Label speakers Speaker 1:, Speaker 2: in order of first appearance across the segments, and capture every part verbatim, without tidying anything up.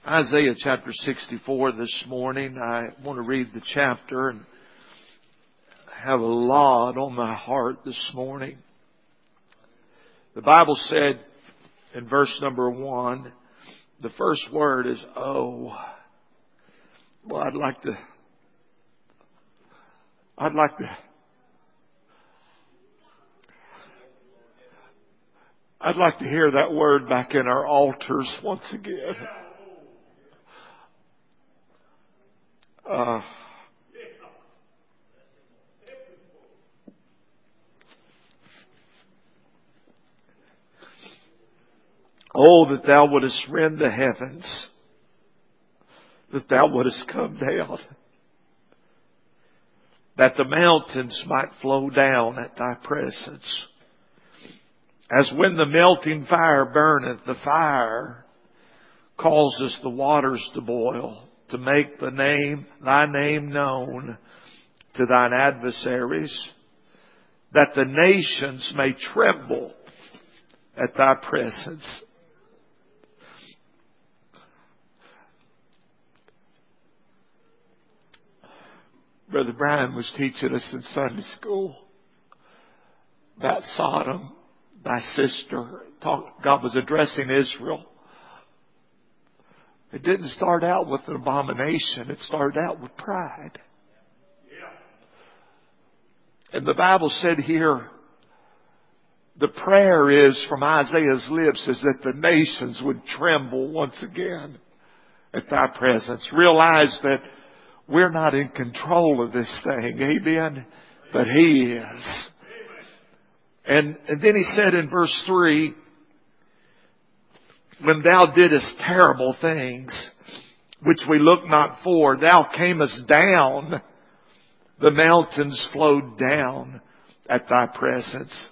Speaker 1: Isaiah chapter sixty-four this morning. I want to read the chapter and have a lot on my heart this morning. The Bible said in verse number one, the first word is "oh." Well, I'd like to, I'd like to, I'd like to hear that word back in our altars once again. Uh, oh, that thou wouldest rend the heavens, that thou wouldest come down, that the mountains might flow down at thy presence. As when the melting fire burneth, the fire causes the waters to boil, to make the name, thy name known to thine adversaries, that the nations may tremble at thy presence. Brother Brian was teaching us in Sunday school about Sodom, thy sister. God was addressing Israel. It didn't start out with an abomination. It started out with pride. And the Bible said here, the prayer is from Isaiah's lips is that the nations would tremble once again at thy presence. Realize that we're not in control of this thing. Amen. But He is. And, and then He said in verse three, when thou didst terrible things, which we look not for, thou camest down, the mountains flowed down at thy presence.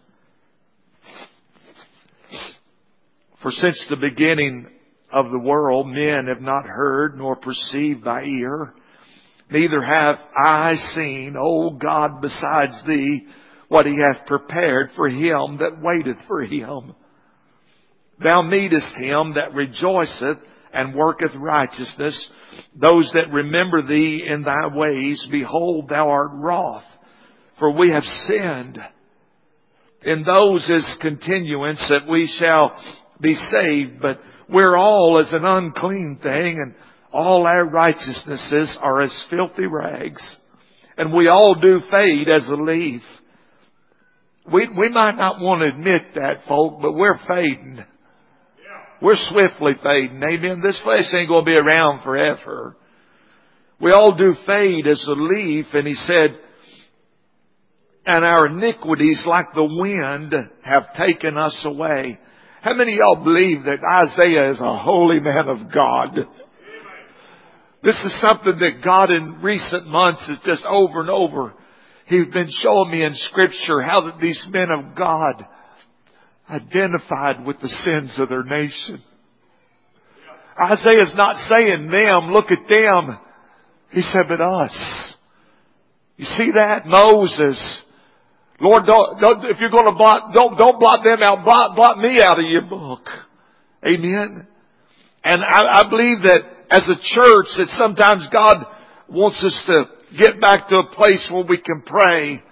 Speaker 1: For since the beginning of the world, men have not heard nor perceived by ear, neither have I seen, O God, besides thee, what He hath prepared for him that waiteth for Him. Thou meetest him that rejoiceth and worketh righteousness, those that remember thee in thy ways. Behold, thou art wroth, for we have sinned. In those is continuance that we shall be saved, but we're all as an unclean thing, and all our righteousnesses are as filthy rags, and we all do fade as a leaf. We, we might not want to admit that, folk, but we're fading. We're swiftly fading. Amen. This flesh ain't going to be around forever. We all do fade as a leaf. And He said, and our iniquities like the wind have taken us away. How many of y'all believe that Isaiah is a holy man of God? This is something that God in recent months has just over and over. He's been showing me in Scripture how that these men of God identified with the sins of their nation. Isaiah's not saying them, look at them. He said, but us. You see that? Moses. Lord, don't, don't, if you're going to blot, don't, don't blot them out. Blot, blot me out of your book. Amen. And I, I believe that as a church that sometimes God wants us to get back to a place where we can pray.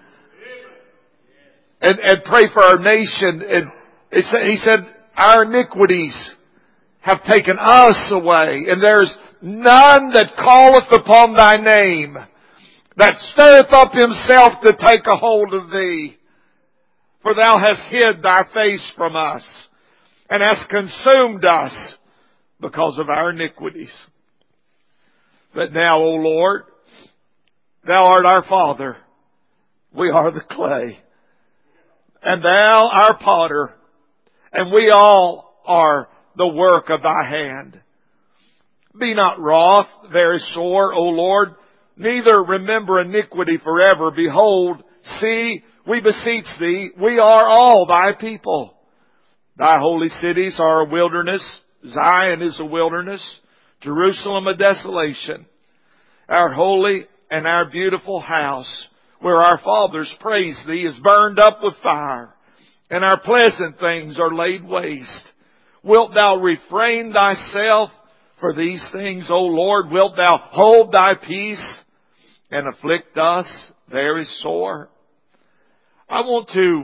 Speaker 1: And, and pray for our nation. And it said, He said, our iniquities have taken us away, and there's none that calleth upon thy name, that stirreth up himself to take a hold of thee. For thou hast hid thy face from us, and hast consumed us because of our iniquities. But now, O Lord, thou art our Father, we are the clay, and thou our potter, and we all are the work of thy hand. Be not wroth, very sore, O Lord, neither remember iniquity forever. Behold, see, we beseech thee, we are all thy people. Thy holy cities are a wilderness. Zion is a wilderness. Jerusalem a desolation. Our holy and our beautiful house, where our fathers praised thee, is burned up with fire, and our pleasant things are laid waste. Wilt thou refrain thyself for these things, O Lord? Wilt thou hold thy peace and afflict us very sore? I want to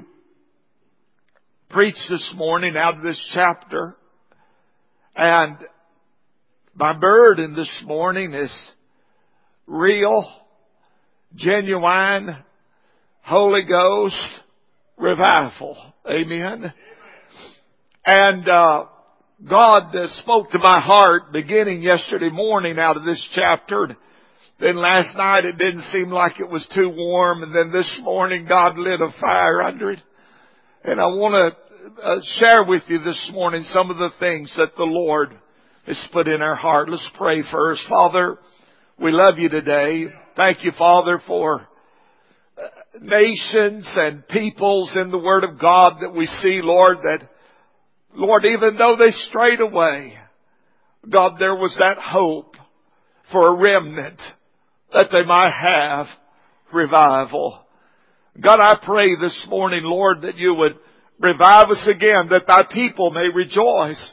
Speaker 1: preach this morning out of this chapter. And my burden this morning is real, genuine, Holy Ghost revival. Amen. And uh, God uh, spoke to my heart beginning yesterday morning out of this chapter. Then last night it didn't seem like it was too warm. And then this morning God lit a fire under it. And I want to uh, share with you this morning some of the things that the Lord has put in our heart. Let's pray first. Father, we love you today. Thank you, Father, for nations and peoples in the Word of God that we see, Lord, that, Lord, even though they strayed away, God, there was that hope for a remnant that they might have revival. God, I pray this morning, Lord, that you would revive us again, that thy people may rejoice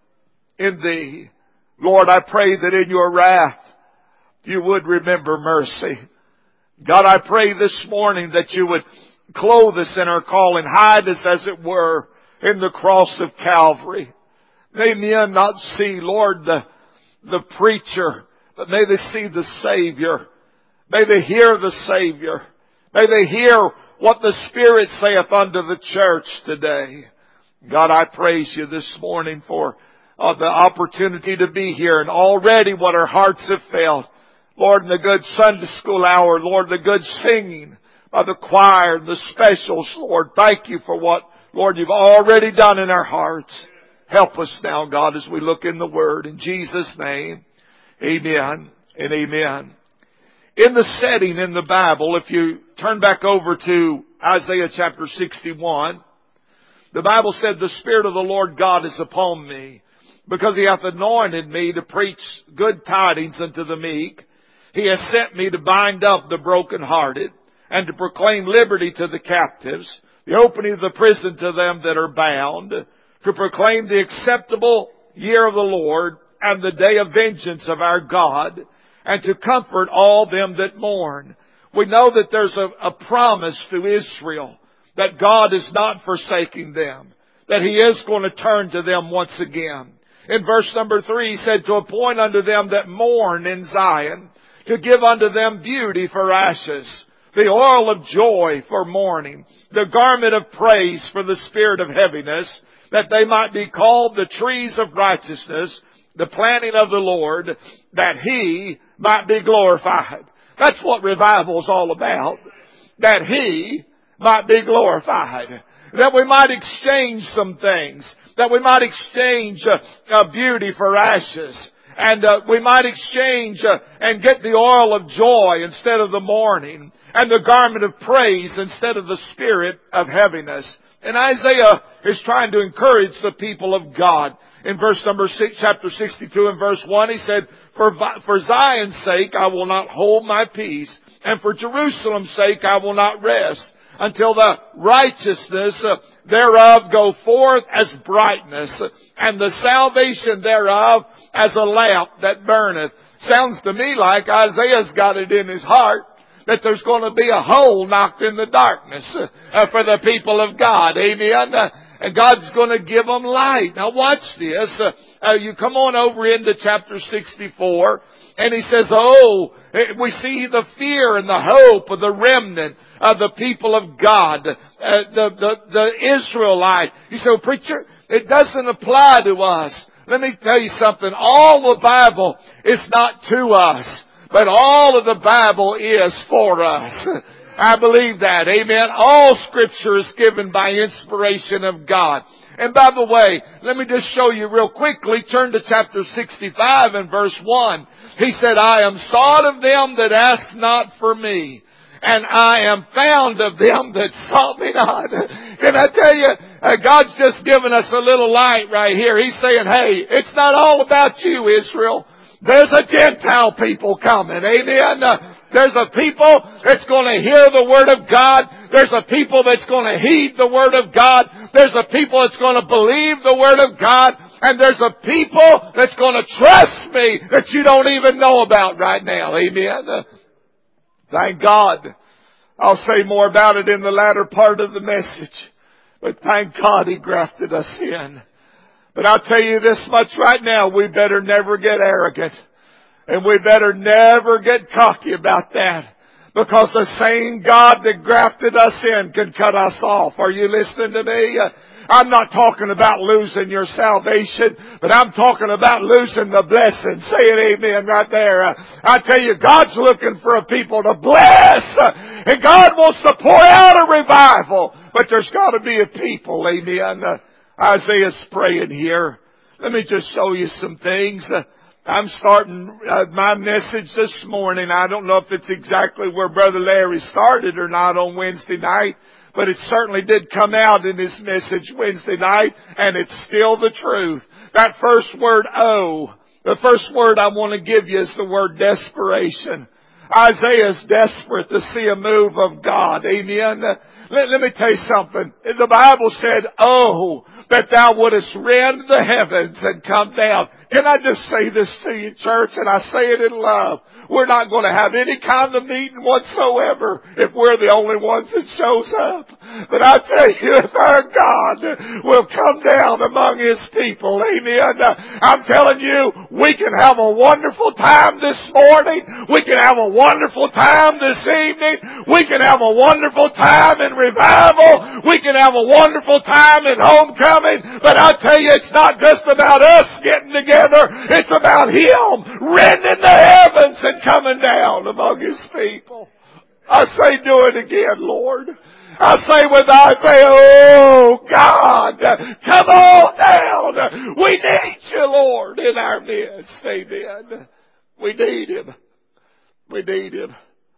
Speaker 1: in thee. Lord, I pray that in your wrath you would remember mercy. God, I pray this morning that you would clothe us in our calling, hide us as it were in the cross of Calvary. May men not see, Lord, the, the preacher, but may they see the Savior. May they hear the Savior. May they hear what the Spirit saith unto the church today. God, I praise you this morning for uh, the opportunity to be here and already what our hearts have felt. Lord, in the good Sunday school hour, Lord, the good singing by the choir, the specials, Lord, thank you for what, Lord, you've already done in our hearts. Help us now, God, as we look in the Word. In Jesus' name, amen and amen. In the setting in the Bible, if you turn back over to Isaiah chapter sixty-one, the Bible said, the Spirit of the Lord God is upon me, because He hath anointed me to preach good tidings unto the meek. He has sent me to bind up the brokenhearted, and to proclaim liberty to the captives, the opening of the prison to them that are bound, to proclaim the acceptable year of the Lord, and the day of vengeance of our God, and to comfort all them that mourn. We know that there's a, a promise to Israel that God is not forsaking them, that He is going to turn to them once again. In verse number three, He said, to appoint unto them that mourn in Zion, to give unto them beauty for ashes, the oil of joy for mourning, the garment of praise for the spirit of heaviness, that they might be called the trees of righteousness, the planting of the Lord, that He might be glorified. That's what revival is all about. That He might be glorified. That we might exchange some things. That we might exchange uh, uh, beauty for ashes. And uh, we might exchange uh, and get the oil of joy instead of the mourning. And the garment of praise instead of the spirit of heaviness. And Isaiah is trying to encourage the people of God. In verse number six, chapter sixty-two and verse one, he said, For, for Zion's sake I will not hold my peace, and for Jerusalem's sake I will not rest, until the righteousness thereof go forth as brightness, and the salvation thereof as a lamp that burneth. Sounds to me like Isaiah's got it in his heart that there's going to be a hole knocked in the darkness uh, for the people of God. Amen. Uh, and God's going to give them light. Now watch this. Uh, uh, you come on over into chapter sixty-four, and he says, oh, we see the fear and the hope of the remnant of the people of God, uh, the, the, the Israelite. You say, well, preacher, it doesn't apply to us. Let me tell you something. All the Bible is not to us, but all of the Bible is for us. I believe that. Amen. All Scripture is given by inspiration of God. And by the way, let me just show you real quickly. Turn to chapter sixty-five and verse one. He said, I am sought of them that ask not for me, and I am found of them that sought me not. Can I tell you, uh, God's just given us a little light right here. He's saying, hey, it's not all about you, Israel. There's a Gentile people coming. Amen. Uh, There's a people that's going to hear the Word of God. There's a people that's going to heed the Word of God. There's a people that's going to believe the Word of God. And there's a people that's going to trust me that you don't even know about right now. Amen. Uh, thank God. I'll say more about it in the latter part of the message. But thank God He grafted us in. But I'll tell you this much right now, we better never get arrogant. And we better never get cocky about that. Because the same God that grafted us in can cut us off. Are you listening to me? I'm not talking about losing your salvation, but I'm talking about losing the blessing. Say it amen right there. I tell you, God's looking for a people to bless. And God wants to pour out a revival. But there's got to be a people, amen. Isaiah's praying here. Let me just show you some things. I'm starting uh, my message this morning. I don't know if it's exactly where Brother Larry started or not on Wednesday night, but it certainly did come out in his message Wednesday night, and it's still the truth. That first word, oh, the first word I want to give you is the word desperation. Isaiah's desperate to see a move of God. Amen. Let, let me tell you something. The Bible said, oh, that thou wouldest rend the heavens and come down. Can I just say this to you, church? And I say it in love. We're not going to have any kind of meeting whatsoever if we're the only ones that shows up. But I tell you, if our God will come down among His people, amen. I'm telling you, we can have a wonderful time this morning. We can have a wonderful time this evening. We can have a wonderful time in revival. We can have a wonderful time in homecoming. But I tell you, it's not just about us getting together. It's about Him rending the heavens and coming down among His people. I say, do it again, Lord. I say with Isaiah, oh God, come on down. We need you, Lord, in our midst. Amen. We need Him. We need Him.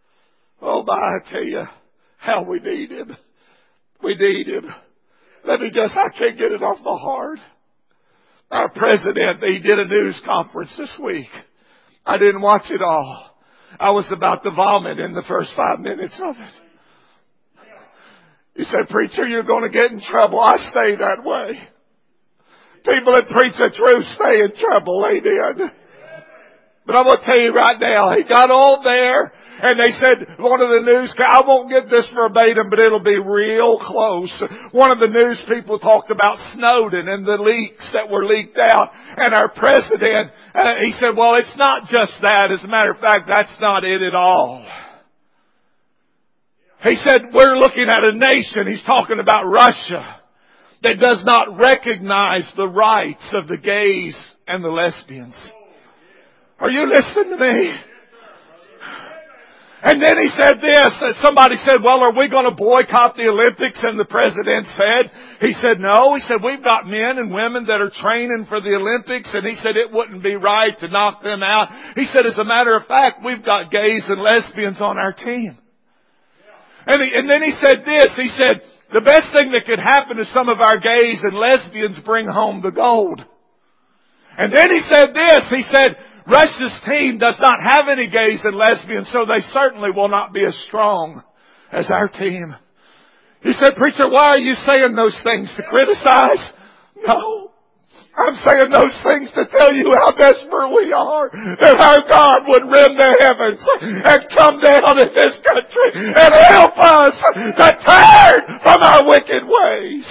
Speaker 1: Oh my, I tell you how we need Him. We need Him. Let me just, I can't get it off my heart. Our president, he did a news conference this week. I didn't watch it all. I was about to vomit in the first five minutes of it. He said, preacher, you're going to get in trouble. I stay that way. People that preach the truth stay in trouble. Amen. But I'm going to tell you right now, he got on there and they said, one of the news, I won't get this verbatim, but it'll be real close. One of the news people talked about Snowden and the leaks that were leaked out. And our president, uh, he said, well, it's not just that. As a matter of fact, that's not it at all. He said, we're looking at a nation, he's talking about Russia, that does not recognize the rights of the gays and the lesbians. Are you listening to me? And then he said this, somebody said, well, are we going to boycott the Olympics? And the president said, he said, no. He said, we've got men and women that are training for the Olympics. And he said, it wouldn't be right to knock them out. He said, as a matter of fact, we've got gays and lesbians on our team. And, he, and then he said this, he said, the best thing that could happen is some of our gays and lesbians bring home the gold. And then he said this, he said, Russia's team does not have any gays and lesbians, so they certainly will not be as strong as our team. He said, preacher, why are you saying those things? To criticize? No. I'm saying those things to tell you how desperate we are. That our God would rend the heavens and come down in this country and help us to turn from our wicked ways.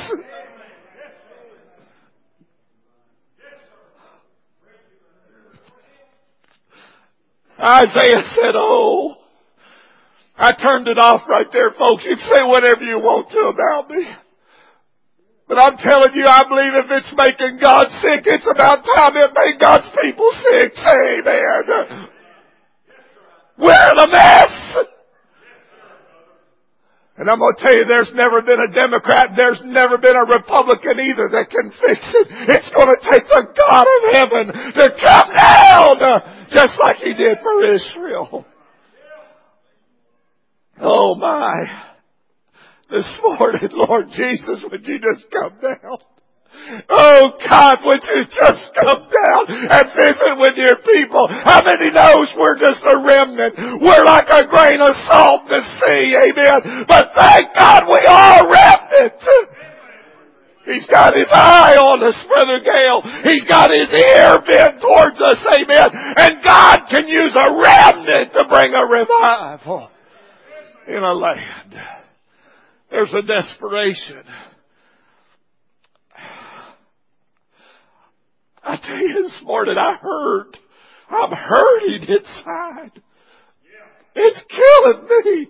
Speaker 1: Isaiah said, oh, I turned it off right there, folks. You can say whatever you want to about me. But I'm telling you, I believe if it's making God sick, it's about time it made God's people sick. Say amen. We're the mess. And I'm going to tell you, there's never been a Democrat, there's never been a Republican either that can fix it. It's going to take the God of heaven to come down, just like He did for Israel. Oh my. This morning, Lord Jesus, would you just come down? Oh God, would you just come down and visit with your people? How many knows we're just a remnant? We're like a grain of salt in the sea, amen. But thank God we are remnant. He's got his eye on us, Brother Gale. He's got his ear bent towards us, amen. And God can use a remnant to bring a revival in a land. There's a desperation. I tell you this morning, I hurt. I'm hurting inside. It's killing me.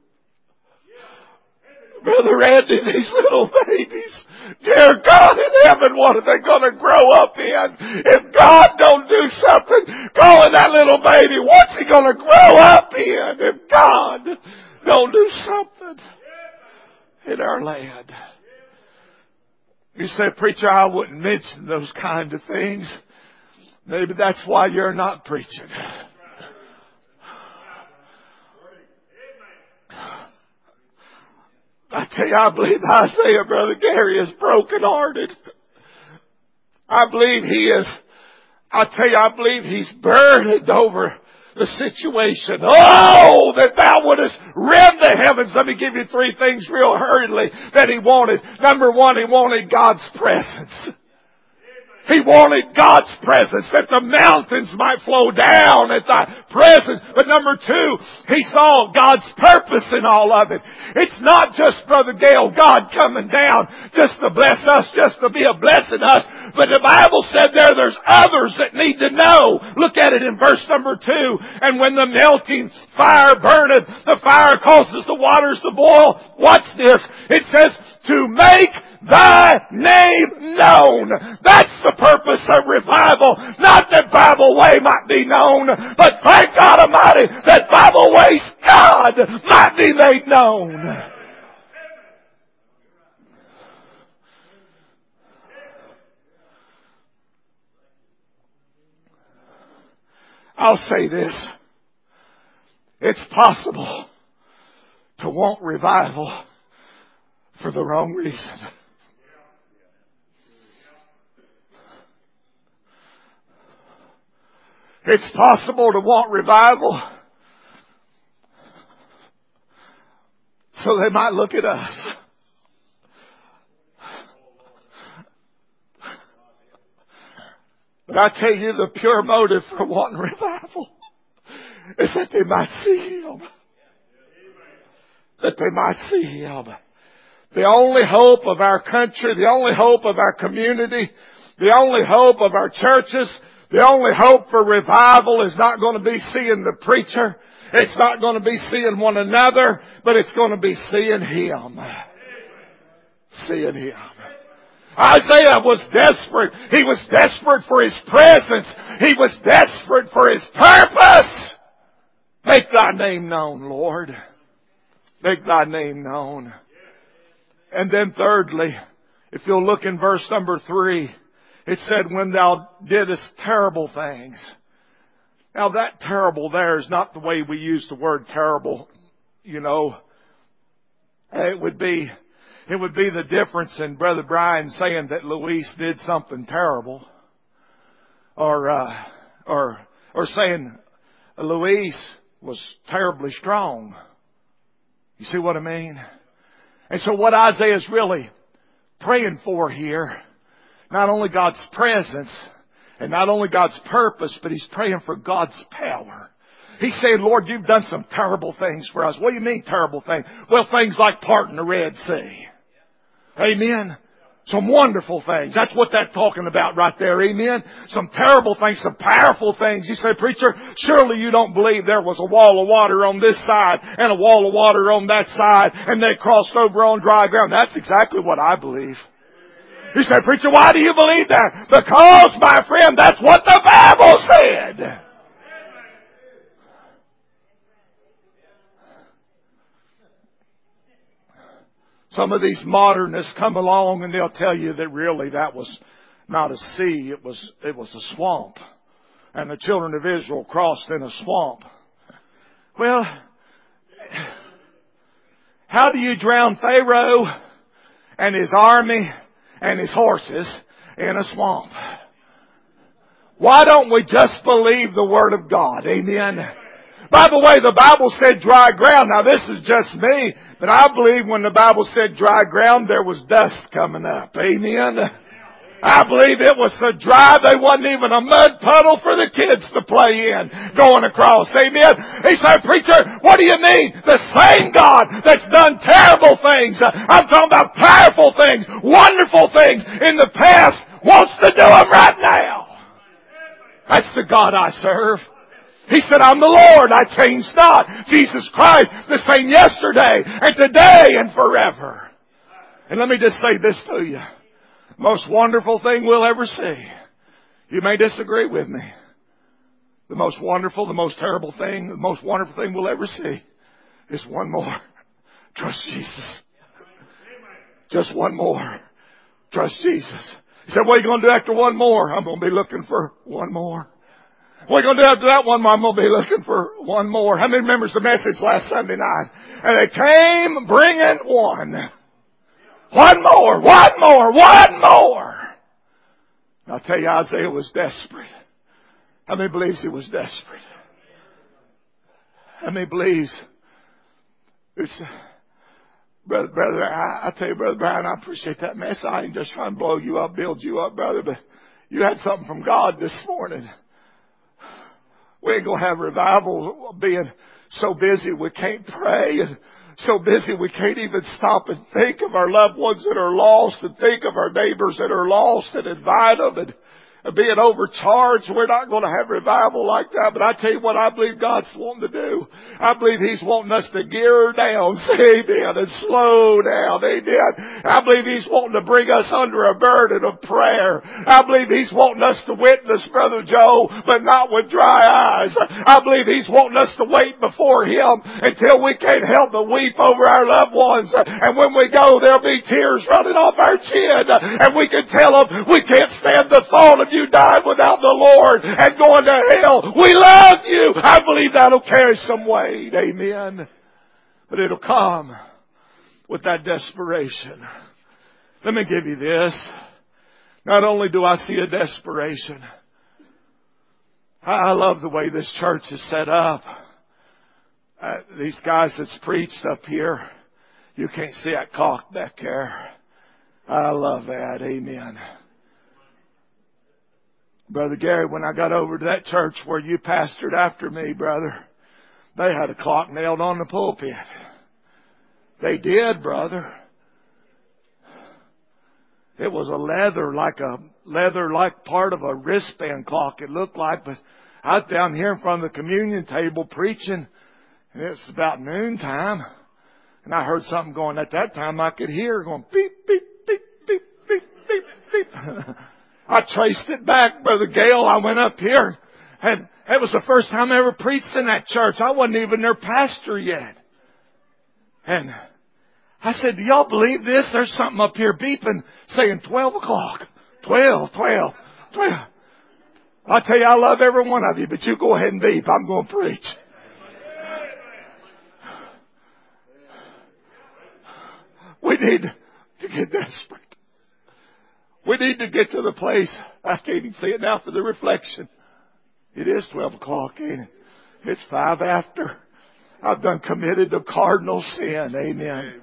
Speaker 1: Brother Randy, these little babies, dear God in heaven, what are they going to grow up in? If God don't do something, calling that little baby, what's he going to grow up in? If God don't do something in our land. You say, preacher, I wouldn't mention those kind of things. Maybe that's why you're not preaching. I tell you, I believe Isaiah, Brother Gary, is brokenhearted. I believe he is, I tell you, I believe he's burdened over the situation. Oh, that thou wouldest rend the heavens. Let me give you three things real hurriedly that he wanted. Number one, he wanted God's presence. He wanted God's presence, that the mountains might flow down at thy presence. But number two, he saw God's purpose in all of it. It's not just, Brother Gale, God coming down just to bless us, just to be a blessing us. But the Bible said there, there's others that need to know. Look at it in verse number two. And when the melting fire burneth, the fire causes the waters to boil. Watch this. It says, to make thy name known. That's the purpose of revival. Not that Bible Way might be known, but thank God Almighty that Bible Way's God might be made known. I'll say this. It's possible to want revival for the wrong reason. It's possible to want revival so they might look at us. But I tell you, the pure motive for wanting revival is that they might see Him. That they might see Him. The only hope of our country, the only hope of our community, the only hope of our churches, the only hope for revival is not going to be seeing the preacher. It's not going to be seeing one another, but it's going to be seeing Him. Seeing Him. Isaiah was desperate. He was desperate for His presence. He was desperate for His purpose. Make Thy name known, Lord. Make Thy name known. And then thirdly, if you'll look in verse number three, it said, when thou didst terrible things. Now that terrible there is not the way we use the word terrible. You know, it would be, it would be the difference in Brother Brian saying that Luis did something terrible. Or, uh, or, or saying Luis was terribly strong. You see what I mean? And so what Isaiah is really praying for here, not only God's presence and not only God's purpose, but he's praying for God's power. He's saying, Lord, you've done some terrible things for us. What do you mean terrible things? Well, things like parting the Red Sea. Amen. Some wonderful things. That's what that's talking about right there. Amen. Some terrible things, some powerful things. You say, preacher, surely you don't believe there was a wall of water on this side and a wall of water on that side and they crossed over on dry ground. That's exactly what I believe. You say, preacher, why do you believe that? Because, my friend, that's what the Bible said. Some of these modernists come along and they'll tell you that really that was not a sea, it was, it was a swamp. And the children of Israel crossed in a swamp. Well, how do you drown Pharaoh and his army and his horses in a swamp? Why don't we just believe the Word of God? Amen.
Speaker 2: By the way, the Bible said dry ground. Now this is just me, but I believe when the Bible said dry ground, there was dust coming up. Amen. I believe it was so dry there wasn't even a mud puddle for the kids to play in going across. Amen. He said, preacher, what do you mean? The same God that's done terrible things, I'm talking about powerful things, wonderful things in the past, wants to do them right now. That's the God I serve. He said, I'm the Lord, I change not. Jesus Christ, the same yesterday and today and forever. And let me just say this to you. Most wonderful thing we'll ever see. You may disagree with me. The most wonderful, the most terrible thing, the most wonderful thing we'll ever see is one more. Trust Jesus. Just one more. Trust Jesus. He said, what are you going to do after one more? I'm going to be looking for one more. What are you going to do after that one more? I'm going to be looking for one more. How many remembers the message last Sunday night? And they came bringing one. One more, one more, one more. I'll tell you, Isaiah was desperate. How many believes he was desperate? How many believes it's, brother, brother, I, I tell you, Brother Brian, I appreciate that mess. I ain't just trying to blow you up, build you up, brother, but you had something from God this morning. We ain't gonna have revival being so busy we can't pray, and so busy we can't even stop and think of our loved ones that are lost, and think of our neighbors that are lost and invite them, and being overcharged. We're not going to have revival like that. But I tell you what, I believe God's wanting to do. I believe He's wanting us to gear down, say amen, and slow down, amen. I believe He's wanting to bring us under a burden of prayer. I believe He's wanting us to witness, Brother Joe, but not with dry eyes. I believe He's wanting us to wait before Him until we can't help but weep over our loved ones. And when we go, there'll be tears running off our chin, and we can tell them we can't stand the thought of you died without the Lord and going to hell. We love you. I believe that'll carry some weight. Amen. But it'll come with that desperation. Let me give you this. Not only do I see a desperation, I love the way this church is set up. Uh, these guys that's preached up here, you can't see that clock back there. I love that. Amen. Brother Gary, when I got over to that church where you pastored after me, brother, they had a clock nailed on the pulpit. They did, brother. It was a leather, like a leather, like part of a wristband clock, it looked like. But I was down here in front of the communion table preaching, and it's about noontime. And I heard something going at that time I could hear going beep, beep, beep, beep, beep, beep, beep. I traced it back, Brother Gale. I went up here, and it was the first time I ever preached in that church. I wasn't even their pastor yet. And I said, do y'all believe this? There's something up here beeping saying twelve o'clock. twelve, twelve, twelve. I tell you, I love every one of you, but you go ahead and beep. I'm going to preach. We need to get desperate. We need to get to the place, I can't even see it now for the reflection. It is twelve o'clock, ain't it? It's five after. I've done committed the cardinal sin. Amen.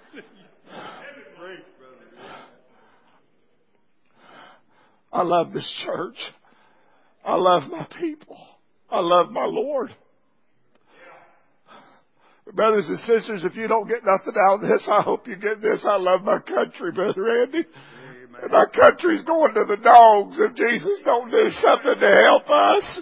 Speaker 2: I love this church. I love my people. I love my Lord. Brothers and sisters, if you don't get nothing out of this, I hope you get this. I love my country, Brother Andy. And my country's going to the dogs if Jesus don't do something to help us.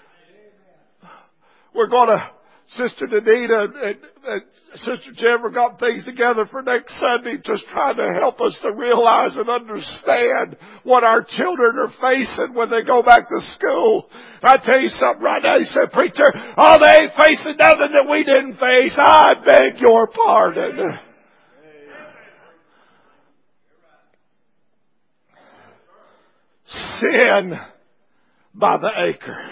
Speaker 2: We're going to, Sister Danita and, and Sister Jennifer got things together for next Sunday, just trying to help us to realize and understand what our children are facing when they go back to school. I tell you something right now. He said, preacher, oh, they ain't facing nothing that we didn't face. I beg your pardon. Sin by the acre.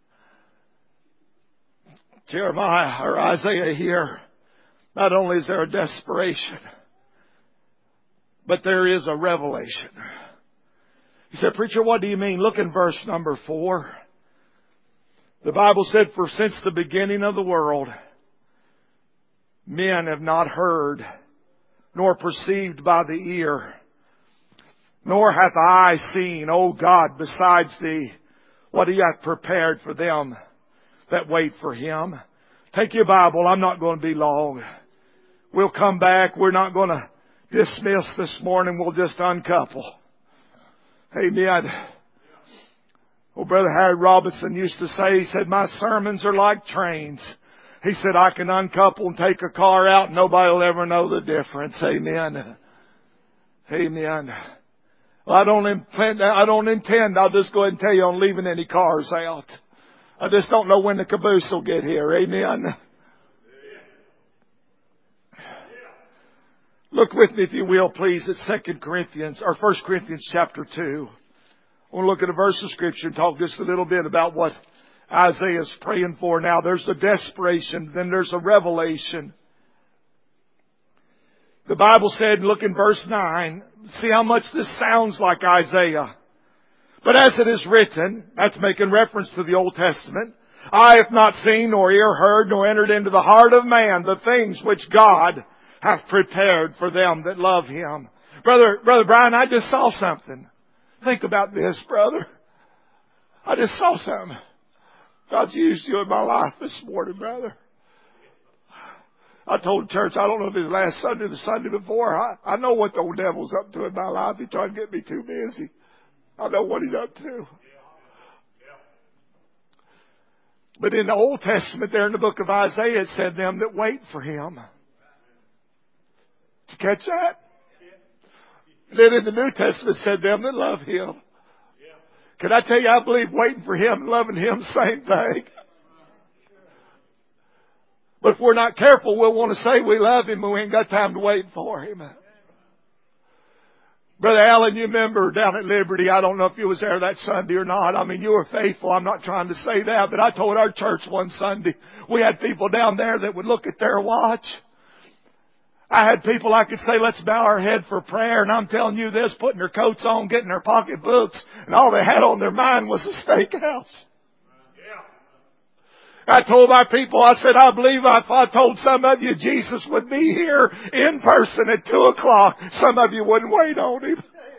Speaker 2: Jeremiah or Isaiah here, not only is there a desperation, but there is a revelation. He said, preacher, what do you mean? Look in verse number four. The Bible said, for since the beginning of the world, men have not heard, nor perceived by the ear, nor hath eye seen, O God, besides Thee, what He hath prepared for them that wait for Him. Take your Bible. I'm not going to be long. We'll come back. We're not going to dismiss this morning. We'll just uncouple. Amen. Well, Brother Harry Robinson used to say, he said, my sermons are like trains. He said, I can uncouple and take a car out and nobody will ever know the difference. Amen. Amen. Well, I don't intend, I don't intend, I'll just go ahead and tell you, on leaving any cars out. I just don't know when the caboose will get here. Amen. Look with me, if you will, please, at Second Corinthians, or First Corinthians chapter two. I want to look at a verse of Scripture and talk just a little bit about what Isaiah is praying for now. There's a desperation, then there's a revelation. The Bible said, look in verse nine, see how much this sounds like Isaiah. But as it is written, that's making reference to the Old Testament, eye hath not seen, nor ear heard, nor entered into the heart of man the things which God hath prepared for them that love Him. Brother, Brother Brian, I just saw something. Think about this, brother. I just saw something. God's used you in my life this morning, brother. I told the church, I don't know if it was last Sunday or the Sunday before, I, I know what the old devil's up to in my life. He's trying to get me too busy. I know what he's up to. But in the Old Testament, there in the book of Isaiah, it said them that wait for Him. Did you catch that? And then in the New Testament, it said them that love Him. Can I tell you, I believe waiting for Him and loving Him, same thing. But if we're not careful, we'll want to say we love Him, but we ain't got time to wait for Him. Brother Allen, you remember down at Liberty, I don't know if you was there that Sunday or not. I mean, you were faithful. I'm not trying to say that, but I told our church one Sunday, we had people down there that would look at their watch. I had people I could say, let's bow our head for prayer, and I'm telling you this, putting their coats on, getting their pocketbooks, and all they had on their mind was a steakhouse. I told my people, I said, I believe if I told some of you Jesus would be here in person at two o'clock, some of you wouldn't wait on Him.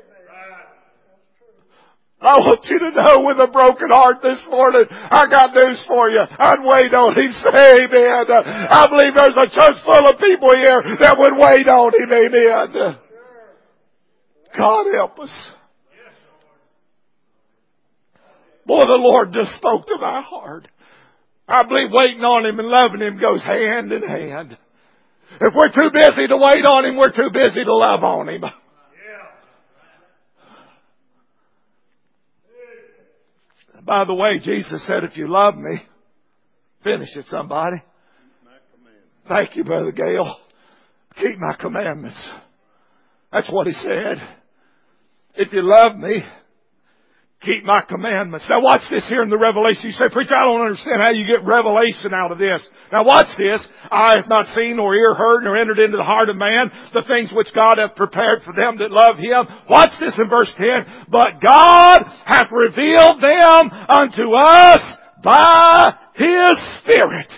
Speaker 2: I want you to know with a broken heart this morning, I got news for you. I'd wait on Him. Say amen. I believe there's a church full of people here that would wait on Him. Amen. God help us. Boy, the Lord just spoke to my heart. I believe waiting on Him and loving Him goes hand in hand. If we're too busy to wait on Him, we're too busy to love on Him. By the way, Jesus said, if you love me, finish it, somebody. Thank you, Brother Gale. Keep my commandments. That's what He said. If you love me, keep my commandments. Now watch this here in the Revelation. You say, preacher, I don't understand how you get revelation out of this. Now watch this. Eye hath not seen, nor ear heard, nor entered into the heart of man the things which God hath prepared for them that love Him. Watch this in verse ten. But God hath revealed them unto us by His Spirit.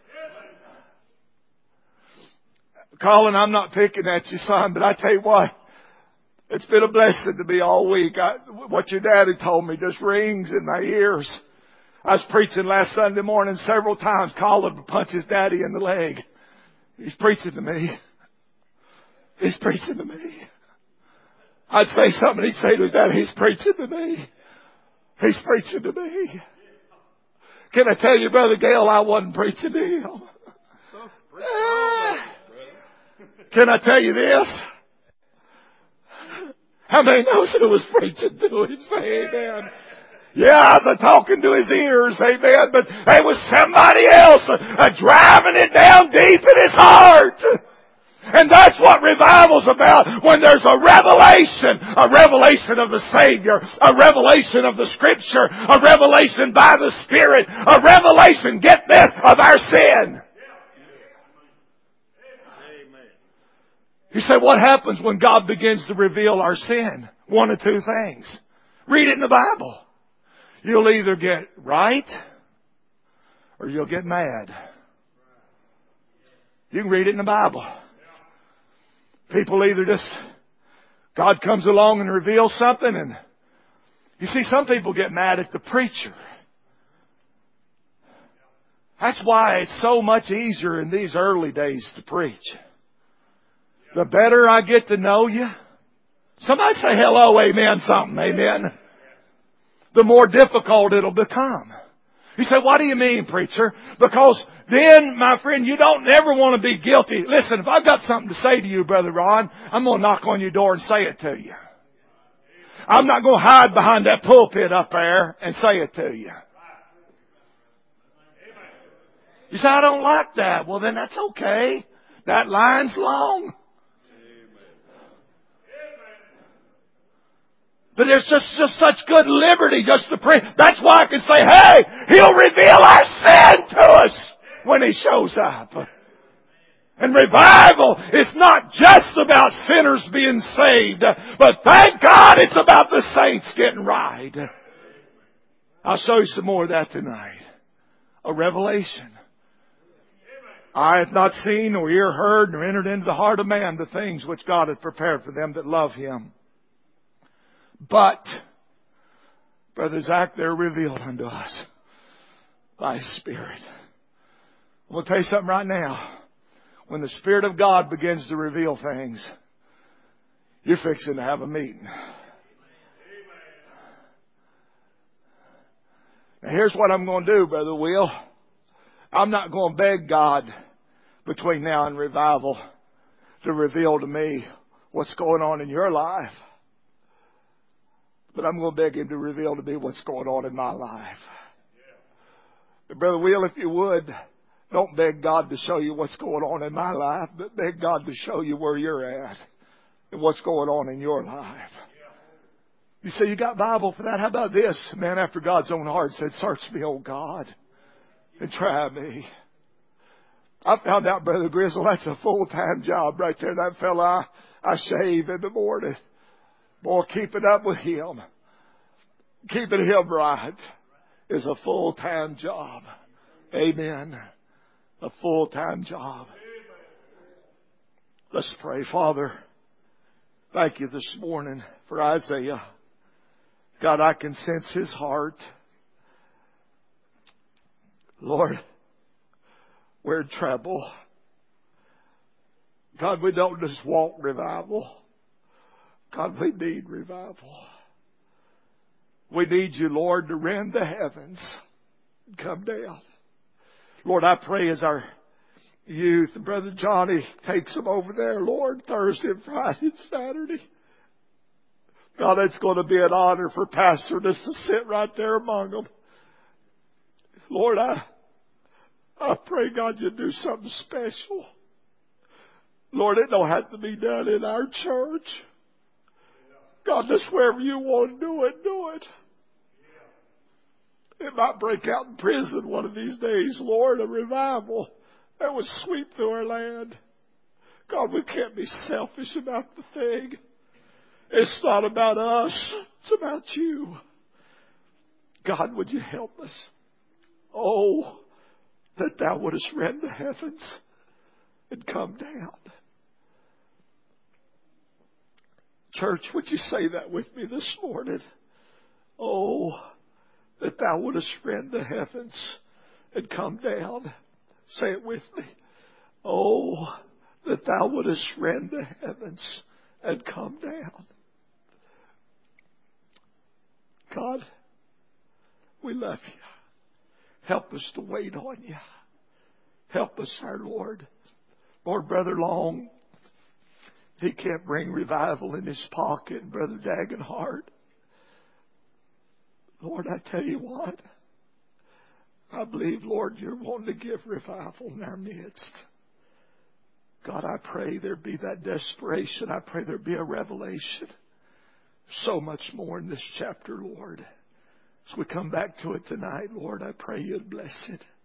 Speaker 2: Colin, I'm not picking at you, son, but I tell you what. It's been a blessing to me all week. I, what your daddy told me just rings in my ears. I was preaching last Sunday morning several times. Colin would punch his daddy in the leg. He's preaching to me. He's preaching to me. I'd say something, he'd say to his daddy, he's preaching to me. He's preaching to me. Can I tell you, Brother Gale, I wasn't preaching to him. Can I tell you this? How many knows who was preaching to him? Say amen. Yeah, I was talking to his ears, amen, but there was somebody else uh, driving it down deep in his heart. And that's what revival's about. When there's a revelation, a revelation of the Savior, a revelation of the Scripture, a revelation by the Spirit, a revelation, get this, of our sin. You say, what happens when God begins to reveal our sin? One of two things. Read it in the Bible. You'll either get right or you'll get mad. You can read it in the Bible. People either just, God comes along and reveals something, and you see, some people get mad at the preacher. That's why it's so much easier in these early days to preach. The better I get to know you. Somebody say hello, amen, something, amen. The more difficult it'll become. You say, what do you mean, preacher? Because then, my friend, you don't ever want to be guilty. Listen, if I've got something to say to you, Brother Ron, I'm going to knock on your door and say it to you. I'm not going to hide behind that pulpit up there and say it to you. You say, I don't like that. Well, then that's okay. That line's long. But there's just, just such good liberty just to pray. That's why I can say, hey, He'll reveal our sin to us when He shows up. And revival is not just about sinners being saved, but thank God it's about the saints getting right. I'll show you some more of that tonight. A revelation. Eye hath not seen, nor ear heard, nor entered into the heart of man the things which God hath prepared for them that love Him. But, Brother Zach, they're revealed unto us by His Spirit. I'm going to tell you something right now. When the Spirit of God begins to reveal things, you're fixing to have a meeting. Now here's what I'm going to do, Brother Will. I'm not going to beg God between now and revival to reveal to me what's going on in your life. But I'm going to beg Him to reveal to me what's going on in my life. But Brother Will, if you would, don't beg God to show you what's going on in my life, but beg God to show you where you're at and what's going on in your life. You say, you got Bible for that? How about this? A man after God's own heart said, search me, O God, and try me. I found out, Brother Grizzle, that's a full-time job right there. That fella, I, I shave in the morning. Boy, keeping up with him, keeping him right is a full-time job. Amen. A full-time job. Let's pray. Father, thank you this morning for Isaiah. God, I can sense his heart. Lord, we're in trouble. God, we don't just want revival. God, we need revival. We need you, Lord, to rend the heavens and come down. Lord, I pray as our youth, Brother Johnny takes them over there, Lord, Thursday and Friday and Saturday. God, it's going to be an honor for Pastor just to sit right there among them. Lord, I, I pray, God, you do something special. Lord, it don't have to be done in our church. God, just wherever you want to do it, do it. It might break out in prison one of these days, Lord, a revival that would sweep through our land. God, we can't be selfish about the thing. It's not about us. It's about you. God, would you help us? Oh, that thou wouldest rend the heavens and come down. Church, would you say that with me this morning? Oh, that thou wouldest rend the heavens and come down. Say it with me. Oh, that thou wouldest rend the heavens and come down. God, we love you. Help us to wait on you. Help us, our Lord. Lord, Brother Long, he can't bring revival in his pocket, and Brother Dagenhart. Lord, I tell you what, I believe, Lord, you're wanting to give revival in our midst. God, I pray there be that desperation. I pray there be a revelation. So much more in this chapter, Lord. As we come back to it tonight, Lord, I pray you'd bless it.